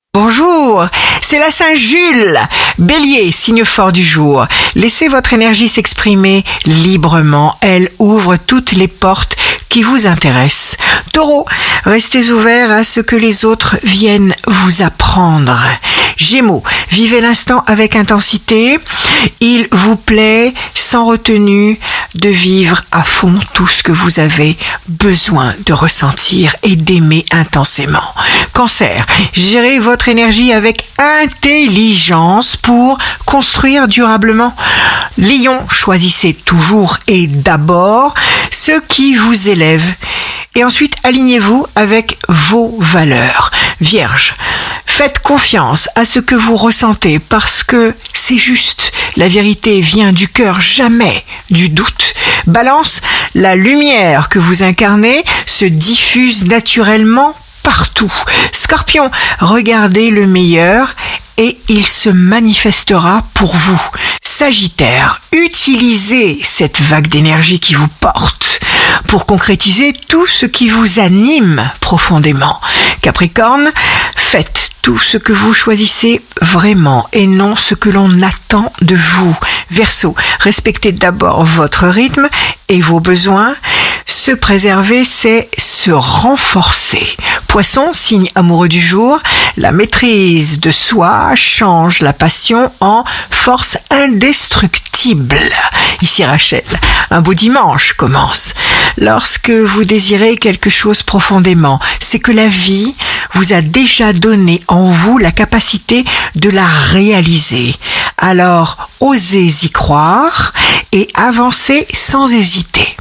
Bonjour, c'est la Saint-Jules. Bélier, signe fort du jour. Laissez votre énergie s'exprimer librement. Elle ouvre toutes les portes qui vous intéressent. Taureau, restez ouvert à ce que les autres viennent vous apprendre. Gémeaux, vivez l'instant avec intensité. Il vous plaît, sans retenue, de vivre à fond tout ce que vous avez besoin de ressentir et d'aimer intensément. Cancer, gérez votre énergie avec intelligence pour construire durablement. Lion, choisissez toujours et d'abord ce qui vous élève. Et ensuite, alignez-vous avec vos valeurs. Vierge, faites confiance à ce que vous ressentez parce que c'est juste. La vérité vient du cœur, jamais du doute. Balance, la lumière que vous incarnez se diffuse naturellement partout. Scorpion, regardez le meilleur et il se manifestera pour vous. Sagittaire, utilisez cette vague d'énergie qui vous porte pour concrétiser tout ce qui vous anime profondément. Capricorne, faites tout ce que vous choisissez vraiment et non ce que l'on attend de vous. Verseau, respectez d'abord votre rythme et vos besoins. Se préserver, c'est se renforcer. Poisson, signe amoureux du jour, la maîtrise de soi change la passion en force indestructible. Ici Rachel, un beau dimanche commence. Lorsque vous désirez quelque chose profondément, c'est que la vie vous a déjà donné en vous la capacité de la réaliser. Alors, osez y croire et avancez sans hésiter.